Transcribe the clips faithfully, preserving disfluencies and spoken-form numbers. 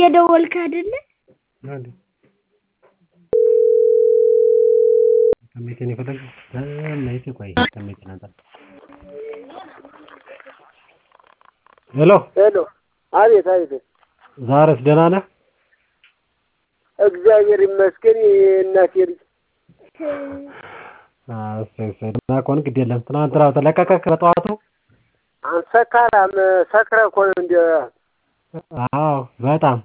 እየደወልክ አይደለ? አንዴ ከመቼን ይፈልግ ከመቼ ቆይ ከመቼን አንተ ሄሎ ሄሎ አቤት አቤት ዛሬስ ደህና ነህ? እግዚአብሔር ይመስገን እናቴ ልጅ አዎ ሰይሰና ኮን ግድ የለም ትናንትና ተለቀቀ ከጠዋቱ አንሰካራም ሰክረ ኮን እንደ አዎ በጣም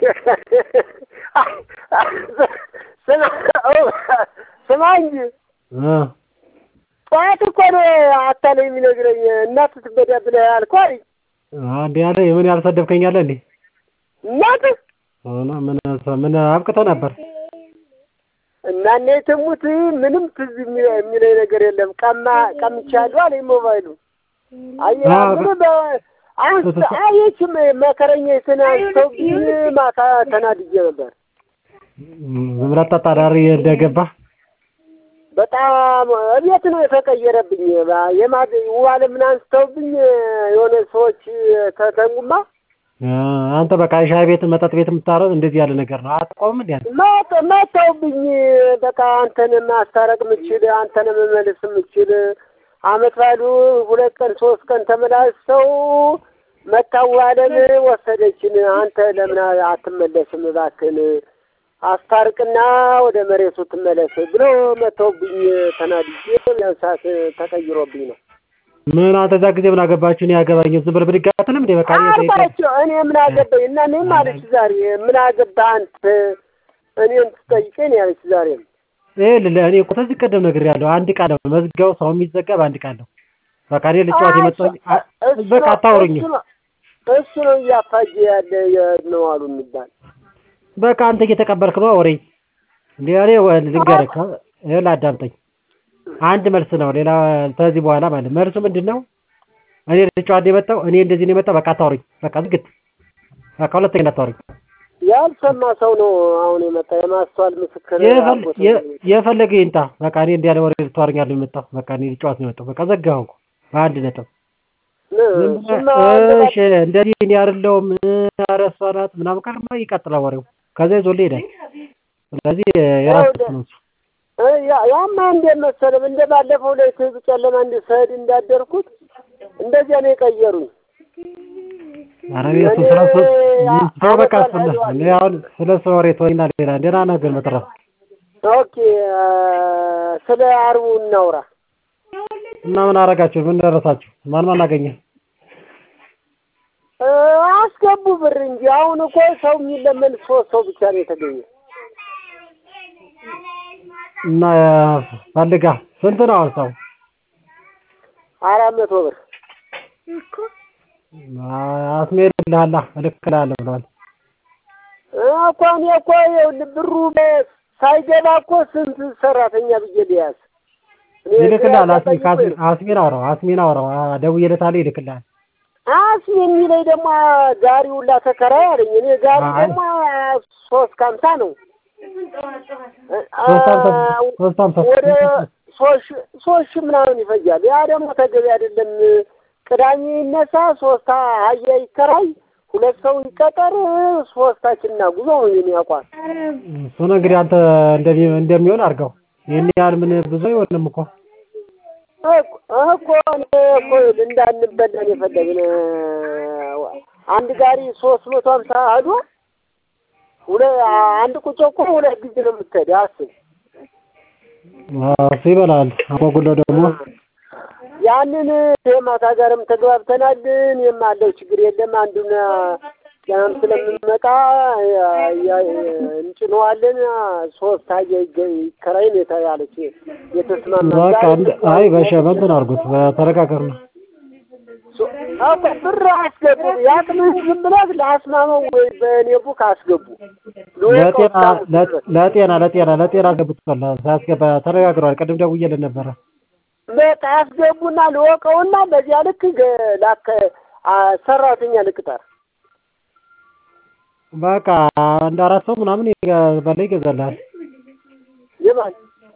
ስማ እንጂ እ ጠዋት እኮ ነው አታለኝ የሚነግረኝ እናት ትበዳ ብለህ አልኩህ አይደል? አንዴ ያለ የምን ያልሰደብከኝ አለ እንዴ? እናት እና ምን ምን አብቅቶ ነበር? እና እኔ ትሙት ምንም ትዝ የሚለኝ ነገር የለም። ቀማ ቀምቻለሁ አለኝ ሞባይሉ። አየህ ምን አሁን አየችም መከረኛ የተናስተው ማታ ተናድጄ ነበር። ዝም ብለህ ተጣዳሪ እንደገባ በጣም እቤት ነው የተቀየረብኝ። የማድ ዋለ ምን አንስተውብኝ የሆነ ሰዎች ተተንጉማ አንተ በቃ ሻይ ቤት መጠጥ ቤት የምታረው እንደዚህ ያለ ነገር ነው። አትቆም እንዴ? ማት ማታውብኝ በቃ አንተን ማስታረቅ ምችል አንተን መመለስ ምችል አመት ባሉ ሁለት ቀን ሶስት ቀን ተመላልሰው መታዋለን ወሰደችን። አንተ ለምን አትመለስም እባክህን አስታርቅና ወደ መሬቱ ትመለስ ብሎ መተውብኝ ተናድጄ ያንሳት ተቀይሮብኝ ነው። ምን አንተ እዛ ጊዜ ምን አገባችሁ? እኔ ያገባኝ ዝም ብለህ ብድግ አትልም እንዴ? በቃ አባቸው እኔ ምን አገባኝ እና እኔ ማለት ዛሬ ምን አገባህ አንተ እኔን ትጠይቀኝ ያለች ዛሬ እህ ለእኔ እኮ ተዚህ ቀደም ነግሬያለሁ። አንድ ቃል ነው መዝጋው ሰው የሚዘጋ በአንድ ቃል ነው። በቃ እኔ ልጫወት የመጣሁ በቃ አታውሩኝ። እሱ ነው እያፋጀ ያለ ነው አሉ የሚባል በቃ አንተ እየተቀበልክ ነው ወሬ እንዴ? እኔ ልንገርህ ይኸውልህ አዳምጠኝ። አንድ መልስ ነው ሌላ ከዚህ በኋላ ማለት መልሱ ምንድነው? እኔ ልጫወት የመጣሁ እኔ እንደዚህ ነው የመጣሁ በቃ አታውሩኝ። በቃ ዝግት በቃ ሁለተኛ እንዳታውሩኝ። ያልሰማ ሰው ነው አሁን የመጣ የማስተዋል ምስክር የፈለገ ይንጣ። በቃ እኔ እንዲህ ያለ ወሬ ልታወሩኝ አይደለም የመጣሁ በቃ እኔ ልጫወት ነው የመጣሁ በቃ ዘጋሁ እኮ በአንድ ነጥብ። እሺ እንደዚህ እኔ አይደለሁም ኧረ እሷ ናት ምናምን ካልማ ይቀጥላል ወሬው ከዛ ይዞልህ ይሄዳል። ስለዚህ የራስህ ነው ያ ያማ እንደ መሰለህ እንደ ባለፈው ላይ ጨለማ እንድሰድ እንዳደርኩት እንደዚያ ነው የቀየሩኝ። ኧረ እሱ ስለሱ ሰው በቃ ስለሱ እኔ አሁን ስለሱ ወሬ ተወኝና ሌላ ደህና ነገር መጥራት። ኦኬ ስለ አርቡ እናውራ እና ምን አደረጋችሁ? ምን ደረሳችሁ? ማን ማን አገኘ? አስገቡ ብር እንጂ አሁን እኮ ሰው የሚለመን ሶስት ሰው ብቻ ነው የተገኘ። እና ፈልጋ ስንት ነው አሁን ሰው? አራት መቶ ብር እኮ አስሜልልሃላ እልክልሃለሁ ብለዋል እኮ እኔ እኮ ብሩ ሳይገባ እኮ ስንት ሰራተኛ ብዬ ልያዝ ይልክልሃል። አስሜን አውራው አስሜን አውራው ደውዬለታለሁ ይልክልሃል። አስሜን የሚለኝ ደግሞ ጋሪ ሁላ ተከራይ አለኝ። እኔ ጋሪ ደግሞ ሶስት ከሀምሳ ነው ወደ ሶስት ሺህ ምናምን ይፈጃል። ያ ደግሞ ተገቢ አይደለም። ቅዳሜ ይነሳ ሶስት አህያ ይከራይ ሁለት ሰው ይቀጠር ሶስታችንና ጉዞ ነው የሚያውቋል። እሱ ነው እንግዲህ አንተ እንደሚሆን አድርገው። ይሄን ያህል ምን ብዙ አይሆንም እኮ እኮ እኮ እንዳንበላን የፈለግን አንድ ጋሪ ሶስት መቶ ሀምሳ ሄዶ ሁለ አንድ ቁጭ እኮ ሁለት ጊዜ ነው የምትሄድ አስብ። አዎ ሲበላል አሞጉሎ ደግሞ ያንን የማታ ጋርም ተግባብተናል። የማለው ችግር የለም አንዱና ያም ስለምንመጣ እንጭነዋለን ሶስት አየ ይከራይ ነው ያለች የተስማማ በቃ አይ በሸበንት ነው አድርጉት በተረጋጋር ነው አዎ ብር አስገቡ ያቅምን ዝም ብለህ ለአስማማው ወይ በእኔ ቡክ አስገቡ ለጤና ለጤና ለጤና ለጤና አስገቡታል ሳያስገባ ተረጋግሯል። ቅድም ደውዬልህ ነበረ በቃ አስገቡና ልወቀውና በዚያ ልክ ላከ ሰራተኛ ልቅጠር በቃ አንድ አራት ሰው ምናምን በላይ ይገዛልሃል። ይባል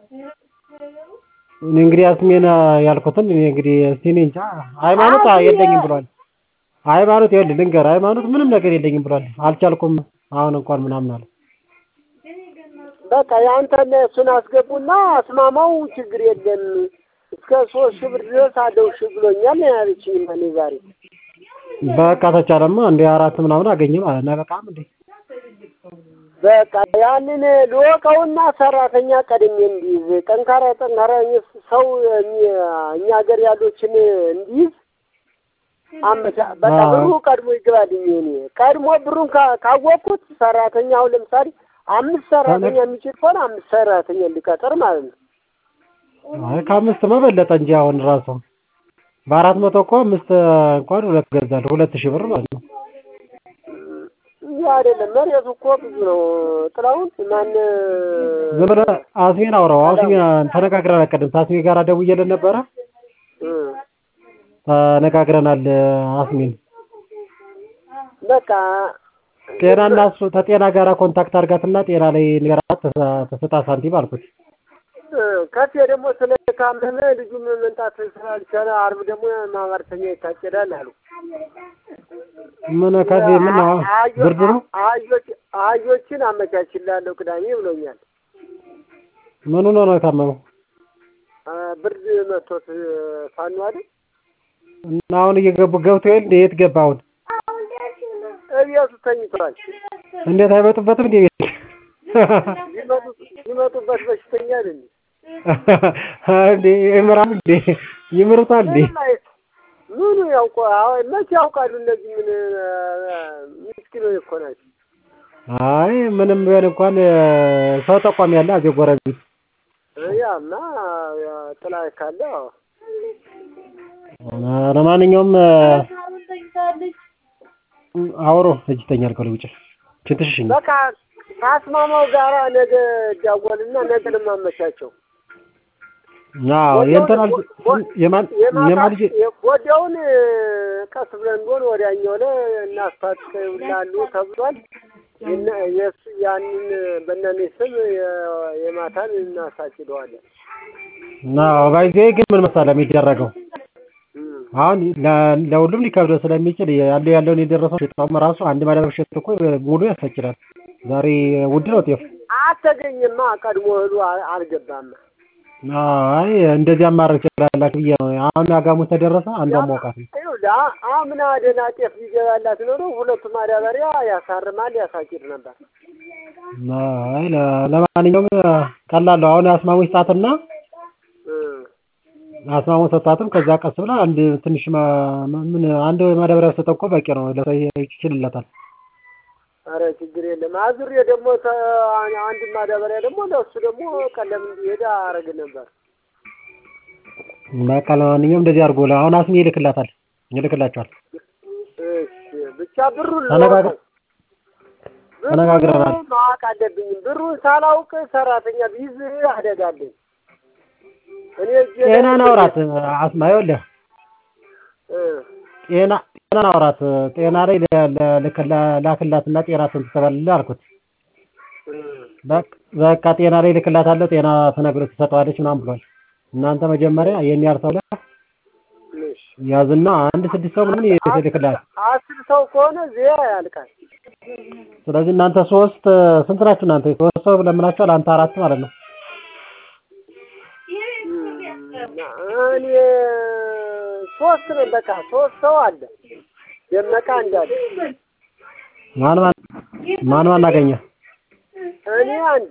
እኔ እንግዲህ አስሜና ያልኩትን እኔ እንግዲህ ሲኔ እንጃ ሃይማኖት የለኝም ብሏል። ሃይማኖት ይኸውልህ ልንገርህ ሃይማኖት ምንም ነገር የለኝም ብሏል። አልቻልኩም አሁን እንኳን ምናምን አለ። በቃ ያንተን እሱን አስገቡና አስማማው ችግር የለም እስከ ሶስት ሺህ ብር ድረስ አለው እሺ ብሎኛል ያለችኝ እኔ ዛሬ። በቃ ተቻለማ እንደ አራት ምናምን አገኘ ማለት ነው። በቃም እንዴ በቃ ያንን ልወቀውና ሰራተኛ ቀድሜ እንዲይዝ ጠንካራ ጠንካራ ሰው እኛ ሀገር ያሉትን እንዲይዝ አመቻ በቃ ብሩ ቀድሞ ይገባልኝ። እኔ ቀድሞ ብሩን ካወቅኩት ሰራተኛው ለምሳሌ አምስት ሰራተኛ የሚችል ከሆነ አምስት ሰራተኛ እንዲቀጥር ማለት ነው። አይ ከአምስት መበለጠ እንጂ አሁን ራሱ በአራት መቶ እኮ አምስት እንኳን ሁለት ገዛል ሁለት ሺህ ብር ማለት ነው። ያ አይደለም መሬቱ እኮ ብዙ ነው። ጥላውን ማን ዘመረ አስሜን አውራው አስሜን ተነጋግረን አቀደም ታስሜ ጋር ደውዬልን ነበረ ተነጋግረናል። አስሜን በቃ ጤናና እሱ ተጤና ጋራ ኮንታክት አድርጋትና ጤና ላይ ንገራት ተሰጣ ሳንቲም አልኩት። ከፍ ደግሞ ስለካመነ ልጁ መንጣት ስላልቻለ አርብ ደግሞ ማማርተኛ ይታጨዳል አሉ። ምን ከፍ ምን ነው ብርድ ነው? አዮች አዮችን አመቻችላለሁ ቅዳሜ ብሎኛል። ምን ነው ነው ታመመው? ብርድ መቶት ፋኑ አይደል? እና አሁን እየገቡ ገብቶ እንዴ የት ገባው? እቤቱ ተኝቷል። እንዴት አይመጡበትም እንዴ? ይመጡ ይመጡበት በሽተኛ አይደል? እንዴ ይምራል እንዴ ይምሩታል እንዴ? ምኑ ያውቃው መቼ ያውቃሉ እነዚህ ምን ምስኪኖች እኮ ናቸው። አይ ምንም ቢሆን እንኳን ሰው ተቋም ያለ አዜ ጎረቤት ያማ ጥላ ካለ ለማንኛውም አውሮ እጅተኛል ከልውጭ ችንትሽኝ በቃ ታስማማው ጋራ ነገ ዳወልና ነገ ለማመቻቸው አዎ የእንተናል የማን የማን ወዲያውን ቀስ ብለን ጎን ወዲያኛው ላይ እናስታጥቃሉ ተብሏል። የስ ያንን በእናኔ ስም የማታን እናሳጭደዋለን። ናው ባይዜ ግን ምን መሰለህ የሚደረገው አሁን ለሁሉም ሊከብደው ስለሚችል ያለው ያለውን የደረሰው ሸጣውም ራሱ አንድ ማዳበሪያ ሸጥ እኮ ሙሉ ያስፈጭላል። ዛሬ ውድ ነው ጤፍ አተገኘማ ቀድሞ እህሉ አልገባም። አይ እንደዚህ አማራጭ ይችላልላችሁ ብዬ ነው። አሁን አጋሙ ተደረሰ አንዷ ሞቃት ነው። ይኸውላ አምና ደህና ጤፍ ሊገባላት ኖሮ ሁለቱ ማዳበሪያ ያሳርማል ያሳጭድ ነበር። አይ ለማንኛውም ቀላል ነው። አሁን አስማሙ ሰዓትና አስማሙ ሰጣትም ከዛ ቀስ ብላ አንድ ትንሽ ምን አንድ ማዳበሪያ ሰጠቆ በቂ ነው ለሰው ይችላልላታል። አረ ችግር የለም። አዙሬ ደግሞ አንድ ማዳበሪያ ደግሞ ለሱ ደግሞ ቀለም እንዲሄድ አረግ ነበር። በቃ ለማንኛውም እንደዚህ አድርጎ አሁን አስሜ ይልክላታል ይልክላቸዋል። እሺ ብቻ ብሩን ተነጋግረን ተነጋግረናል። ማወቅ አለብኝ። ብሩን ሳላውቅ ሰራተኛ ቢይዝ አደጋለኝ። እኔ ጤና ናውራት አስማ ይኸውልህ ጤና ጤና ናውራት ጤና ላይ ላክላትና ጤና ትንተባልልህ አልኩት። በቃ ጤና ላይ ልክላታለሁ ጤና ተነግሮ ትሰጠዋለች ምናምን ብሏል። እናንተ መጀመሪያ የኔ ያርሰው ላይ ያዝና አንድ ስድስት ሰው ምን ይልክላል? አስር ሰው ከሆነ ዚያ ያልቃል። ስለዚህ እናንተ ሶስት ስንት ናችሁ? እናንተ ሶስት ሰው ለምናችሁ አንተ አራት ማለት ነው። እኔ ሶስት ነው በቃ ሶስት ሰው አለ። ደመቃ እንዳለ ማን ማን ማን ማን አገኘ? እኔ አንድ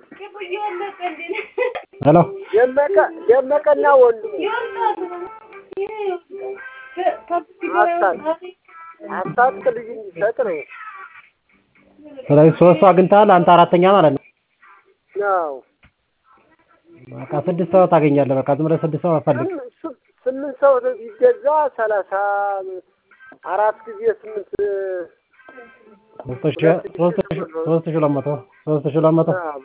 ሄሎ ደመቃ ደመቀና ወንድሙ አስታት ልጅ እንዲሰጥ ነው። ስለዚህ ሶስት አግኝተሃል አንተ አራተኛ ማለት ነው። ነው በቃ ስድስት ሰው ታገኛለህ። በቃ ዝም ብለህ ስድስት ሰው አፈልግ። ስምንት ሰው ይገዛ ሰላሳ አራት ጊዜ ስምንት ሶስት ሺህ ሶስት ሺህ ለመቶ ሶስት ሺህ ለመቶ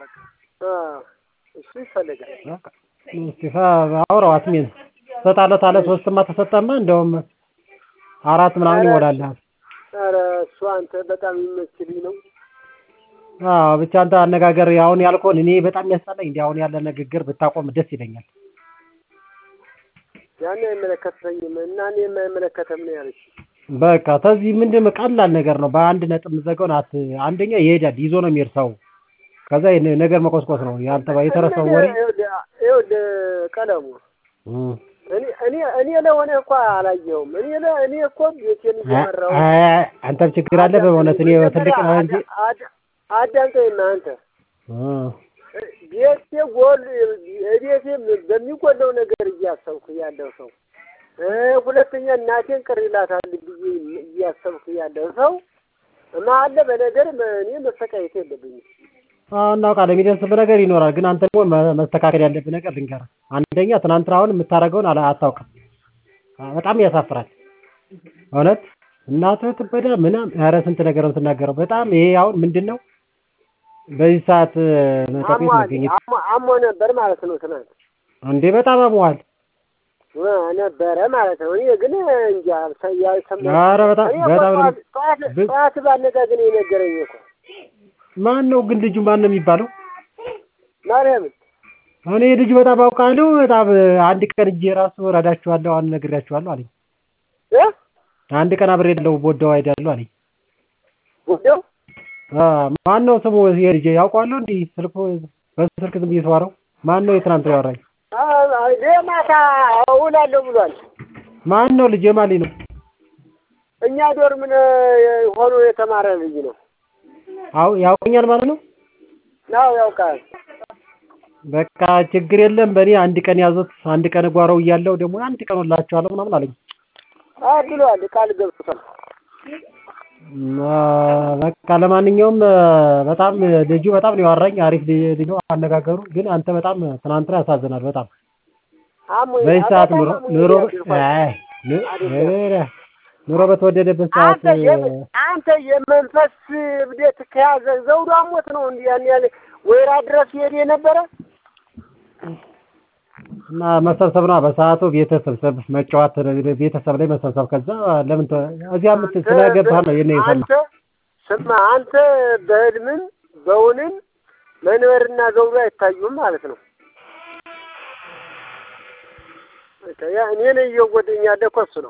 እሱ ይፈልጋል። እስቲፋ አውራው አስሜን ሰጣለት አለ ሶስትማ ተሰጠማ እንደውም አራት ምናምን ይሞላል። ኧረ እሱ አንተ በጣም ይመችልኝ ነው። አዎ ብቻ አንተ አነጋገር ያውን ያልከውን እኔ በጣም ያሳለኝ እንዴ አሁን ያለ ንግግር ብታቆም ደስ ይለኛል። ያን አይመለከተኝም እና እኔ የማይመለከተም ነው ያለች በቃ ተዚህ ምንድነው ቀላል ነገር ነው በአንድ ነጥብ የምትዘጋውን አት አንደኛ ይሄዳል ይዞ ነው የሚሄድ ሰው ከዛ ይሄን ነገር መቆስቆስ ነው ያንተ የተረሳው ወሬ ይኸውልህ ቀለሙ እኔ እኔ እኔ ለሆነ እኮ አላየሁም እኔ እኔ እኮ ቤቴን እየመራሁ አንተም ችግር አለ በእውነት እኔ ትልቅ ነው እንጂ አዳምጠኝና አንተ ቤቴ ጎል ቤቴ በሚጎለው ነገር እያሰብኩ ያለው ሰው ሁለተኛ እናቴን ቅር ይላታል ብዬ እያሰብኩ ያለው ሰው ማለ በነገር እኔ መሰቃየት የለብኝም እናውቃለን የሚደርስብህ ነገር ይኖራል ግን አንተ ደግሞ መስተካከል ያለብህ ነገር ልንገርህ አንደኛ ትናንትናውን የምታደርገውን አታውቅም በጣም ያሳፍራል እውነት እናትህ ትበዳ ምናምን ኧረ ስንት ነገር ነው የምትናገረው በጣም ይሄ አሁን ምንድነው በዚህ ሰዓት መጠቆም መገኘት አሞ ነበር ማለት ነው ትናንት እንዴ በጣም አሟል ነበረ ማለት ነው እኔ ግን እንጃ ሳያይ ሰማ ኧረ በጣም በጣም ጧት ባነጋገር የነገረኝ እኮ ማን ነው ግን ልጁ ማን ነው የሚባለው ማርያም እኔ ልጁ በጣም አውቃለሁ በጣም አንድ ቀን እጄ ራሱ ረዳችኋለሁ አሁን ነግሬያችኋለሁ አለኝ እ አንድ ቀን አብሬ ደለው ቦደው አይደለም አለኝ ቦደው አ ማን ነው ስሙ የልጄ ያውቃለሁ እንዴ ስልኩ በስልክ ዝም ይስዋረው ማን ነው የትናንት ያወራኝ አይ ለማታ እውላለሁ ብሏል ማን ነው ልጄ ማሊ ነው እኛ ዶርም ሆኖ የተማረ ልጅ ነው አው ያውቀኛል ማለት ነው ነው ያውቃል በቃ ችግር የለም በኔ አንድ ቀን ያዙት አንድ ቀን ጓራው እያለው ደግሞ አንድ ቀን ወላችኋለሁ ምናምን አለኝ አይ ብሏል ቃል ገብቷል በቃ ለማንኛውም በጣም ልጁ በጣም ነው ያወራኝ አሪፍ ልጅ ነው አነጋገሩ ግን አንተ በጣም ትናንትና ያሳዝናል በጣም በሰዓት ኑሮ ኑሮ አይ ኑሮ በተወደደበት ሰዓት አንተ የመንፈስ ብዴት ከያዘ ዘውዱ አሞት ነው እንዴ ያን ያለ ወይራ ድረስ ይሄድ የነበረ እና መሰብሰብ ነው በሰዓቱ ቤተሰብ መጫወት ቤተሰብ ላይ መሰብሰብ ከዛ ለምን እዚያ አምስት ስለገባህ ነው የኔ ይሰማ አንተ ስማ አንተ በህልምም በውንም መንበርና ዘውዱ አይታዩም ማለት ነው ያ እኔ ነኝ እየጎደኛ ደኮስ ነው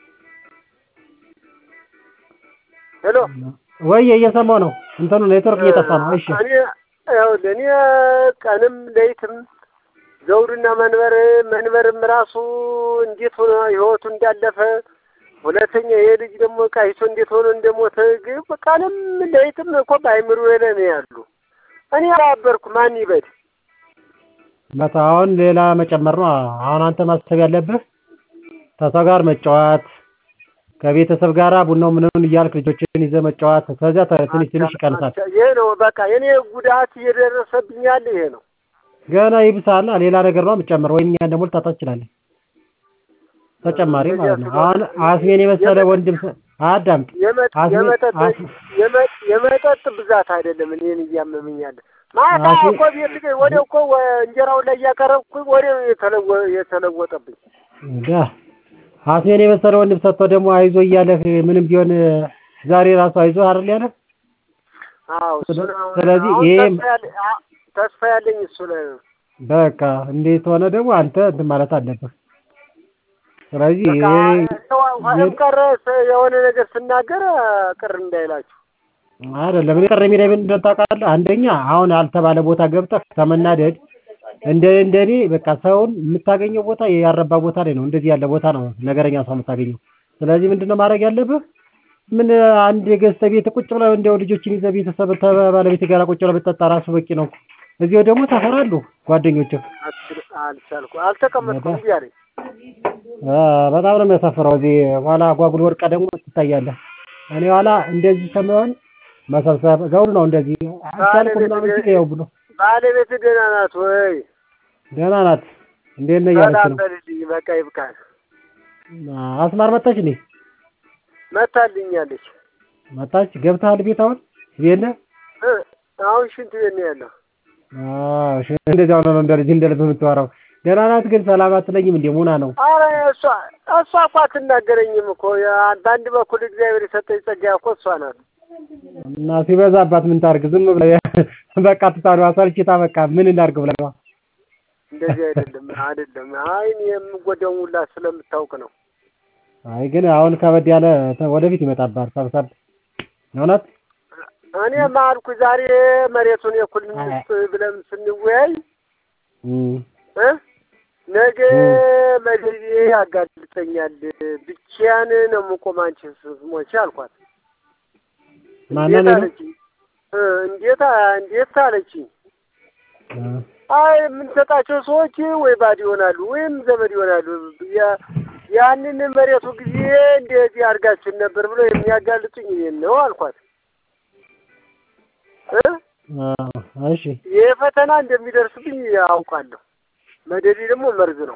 ሄሎ ወይ እየሰማሁ ነው እንተኑ ኔትወርክ እየጠፋ ነው እሺ እኔ ያው ለኔ ቀንም ለይትም ዘውዱና መንበር መንበርም ራሱ እንዴት ሆነ ህይወቱ እንዳለፈ ሁለተኛ ይሄ ልጅ ደግሞ ቃይሶ እንዴት ሆነ እንደሞተ ቀንም ለይትም እኮ ባይምሩ የለኔ ያሉ እኔ አላበርኩ ማን ይበድ መታውን ሌላ መጨመር ነው አሁን አንተ ማስተብ ያለብህ ተሰው ጋር መጫወት ከቤተሰብ ጋራ ቡናው ምንምን እያልክ ልጆችን ይዘህ መጫወት ከዛ ትንሽ ትንሽ ይቀንሳል ይሄ ነው በቃ የኔ ጉዳት እየደረሰብኝ ያለ ይሄ ነው ገና ይብሳል ሌላ ነገር ነው የምጨምረው ወይኛ ደግሞ ልታጣ ይችላል ተጨማሪ ማለት ነው አሁን አስሜን የመሰለ ወንድም አዳምጥ የመጠጥ የመጠጥ ብዛት አይደለም እኔን እያመመኛል ማታ እኮ ቤት ወዲያው እኮ እንጀራው ላይ ያቀረብኩ ወዲያው የተለወ የተለወጠብኝ እንዳ አስሜን የመሰለ ወንድም ሰጥቶ ደግሞ አይዞ እያለህ ምንም ቢሆን ዛሬ ራሱ አይዞ አይደል ያለ አዎ ስለዚህ ይሄ ተስፋ ያለኝ እሱ ላይ በቃ እንዴት ሆነ ደግሞ አንተ እንትን ማለት አለብህ ስለዚህ ቀረስ የሆነ ነገር ስናገር ቅር እንዳይላችሁ አይደለም እኔ ቅር የሚለኝ ምን እንደታውቃለህ አንደኛ አሁን ያልተባለ ቦታ ገብተህ ተመናደድ እንደ እንደኔ በቃ ሰውን የምታገኘው ቦታ ያረባ ቦታ ላይ ነው እንደዚህ ያለ ቦታ ነው ነገረኛ ሰው የምታገኘው ስለዚህ ምንድነው ማድረግ ያለብህ ምን አንድ የገዝተ ቤት ቁጭ ብለው እንደው ልጆችን ይዘህ ቤተሰብ ባለቤት ጋር ቁጭ ብለው ብትጠጣ ራሱ በቂ ነው እዚያው ደግሞ ታፈራሉ ጓደኞችህ አልቻልኩ አልተቀመጥኩም ይያለኝ አ በጣም ነው የሚያሳፍረው እዚህ ኋላ ጓጉል ወርቀ ደግሞ ትታያለህ እኔ ኋላ እንደዚህ ሰማውን መሰብሰብ ዘውዱ ነው እንደዚህ አልቻልኩም ምናምን ሲለው ብሎ ባለቤት ደህና ናት ወይ ደህና ናት እንዴት ነው ያለች ነው በቃ ይብቃል አስማር መጣች እንዴ መጣልኛለች መጣች ገብታል ቤት አሁን ቤት አሁን ሽንት ቤት ነው ያለው አዎ ሽንት እንደዛው ነው እንደዚህ እንደልብ የምትወራው ደህና ናት ግን ሰላም አትለኝም እንዴ ሙና ነው አረ እሷ እሷ እኮ አትናገረኝም እኮ በአንድ በኩል እግዚአብሔር የሰጠኝ ጸጋ እኮ እሷ ናት እና ሲበዛባት ምን ታርግ ዝም ብለ በቃ ትታሩ አሰልችታ በቃ ምን እናርግ ብለ ነው እንደዚህ አይደለም አይደለም አይን የምጎዳው ሁላ ስለምታውቅ ነው አይ ግን አሁን ከበድ ያለ ወደፊት ይመጣባል ሰብሰብ ነውናት እኔ ማልኩ ዛሬ መሬቱን የኩል እንስጥ ብለን ስንወያይ እ ነገ መደቤ ያጋልጠኛል ብቻዬን ነው የምቆም አንቺስ ሞቼ አልኳት ማንን ነው እንዴት እንዴት አለችኝ አይ ምን ሰጣቸው ሰዎች ወይ ባድ ይሆናሉ ወይም ዘመድ ይሆናሉ ያንን መሬቱ ጊዜ እንደዚህ አርጋችን ነበር ብሎ የሚያጋልጡኝ እኔን ነው አልኳት እ እሺ የፈተና እንደሚደርስብኝ ያውቃለሁ መደዲ ደግሞ መርዝ ነው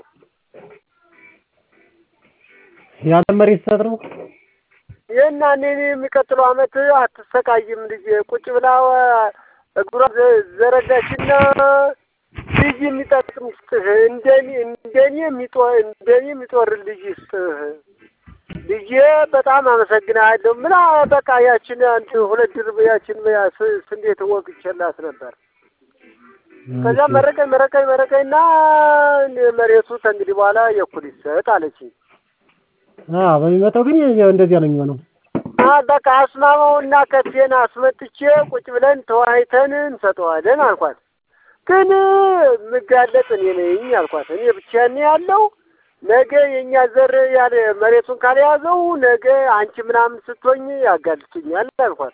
ያን መሬት ሰጥሩ የና እኔ የሚቀጥለው አመት አትሰቃይም ልጅ ቁጭ ብላ እግሯ ዘረጋችና ልጅ የሚጠቅም ይስጥህ እንደኔ እንደኔ የሚጦር እንደኔ የሚጦር ልጅ ይስጥህ ልጅ በጣም አመሰግናለሁ ምላ በቃ ያችን አንተ ሁለት ድርብ ያችን ስንዴት ወግቸላት ነበር ከዛ መረቀኝ መረቀኝ መረቀኝና መሬቱ እንግዲህ በኋላ የኩል ይሰጥ አለችኝ አዎ በሚመጣው ግን እንደዚህ ነው የሚሆነው አ በቃ አስማማውና ከቴና አስመጥቼ ቁጭ ብለን ተዋይተን እንሰጠዋለን አልኳት ግን ምጋለጥ እኔ ነኝ አልኳት እኔ ብቻ ነኝ ያለው ነገ የኛ ዘር ያለ መሬቱን ካልያዘው ነገ አንቺ ምናምን ስትሆኝ ያጋልጡኛል አልኳት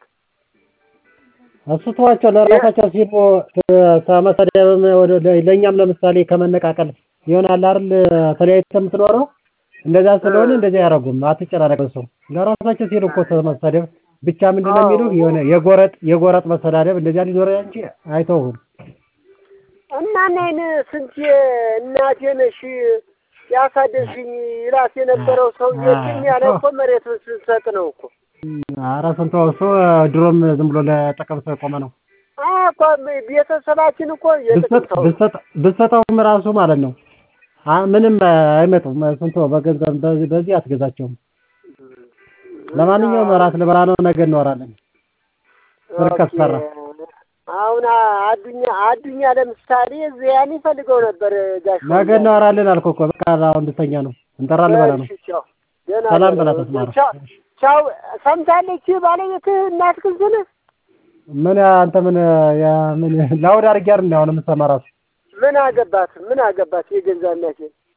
አስቷቸው ለራሳቸው ሲቦ ተመሰደበም ወደ ለኛም ለምሳሌ ከመነቃቀል ይሆናል አይደል ተለያይተም ትኖረው እንደዛ ስለሆነ እንደዛ ያረጉም አትጨናነቀው ሰው ለራሳቸው ሲሉ እኮ ተመሰደብ ብቻ ምንድነው የሚሉ የሆነ የጎረጥ የጎረጥ መሰዳደብ እንደዛ ሊኖር እንጂ አይተውም እና ነን ስንት እናቴ ነሽ ያሳደሽኝ ይላስ የነበረው ሰው የትም ያለ እኮ መሬቱን ስንሰጥ ነው እኮ ኧረ ስንተው እሱ ድሮም ዝም ብሎ ለጠቀም ሰው ቆመ ነው አቆ ቤተሰባችን እኮ የጥቅምታው ብሰጥ ብሰጣውም ራሱ ማለት ነው ምንም አይመጡም ስንተው በገንዘብ በዚህ አትገዛቸውም ለማንኛውም ራስ ለበራ ነው ነገ እንወራለን ወርከሰራ አሁን አዱኛ አዱኛ ለምሳሌ ዚያን ይፈልገው ነበር ጋሽ ነገ እንወራለን አልኩ እኮ በቃ አሁን ልተኛ ነው እንጠራለን ባላ ነው ሰላም በላ ተስማራ ቻው ሰምታለች ባለቤት እናት ክዝነ ምን አንተ ምን ያ ምን ላውድ አርግ ያር ነው አሁን የምትሰማራው ምን አገባት ምን አገባት የገንዛ እናቴ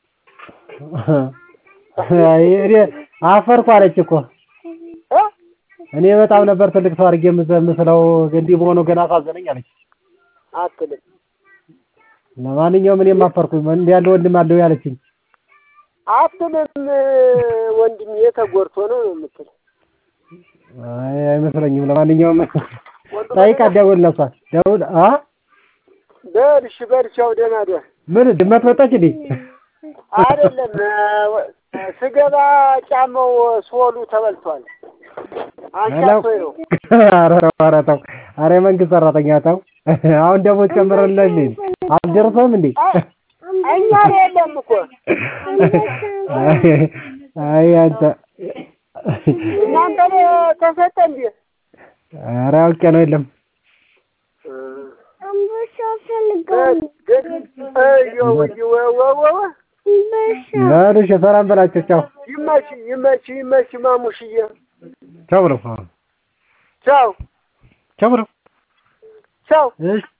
አይ አፈርኩ አለች እኮ እኔ በጣም ነበር ትልቅ ሰው አርጌ የምመስለው እንዲህ ሆኖ ገና አሳዘነኝ አለች አትልም ለማንኛውም እኔ ማፈርኩኝ እንዴ ያለው ወንድም አለው ያለችኝ አትልም ወንድም የተጎርቶ ነው የምትል አይ አይመስለኝም ለማንኛውም ታይቃ ደውልላታ ደውል አ በልሽ በልቻው ደና ደ ምን ድመት መጣች እንዴ አይደለም ስገባ ጫማው ሶሉ ተበልቷል አንቻቶ ነው አረ አረ ተው አረ መንግስት ሰራተኛ ተው አሁን ደግሞ ጨምረልኝ አልደረሰም እንዴ እኛ የለም እኮ አይ አንተ እናንተ ተሰጠ እንዴ አረ አውቄ ነው የለም አንበሳ ፈልጋለሁ አዮ ወወወወ ለልሽ ሰላም በላቸው ቻው ይመች ይመች ይመች ማሙሽዬ ቻው ብሎ ቻው ቻው ብሎ ቻው እሺ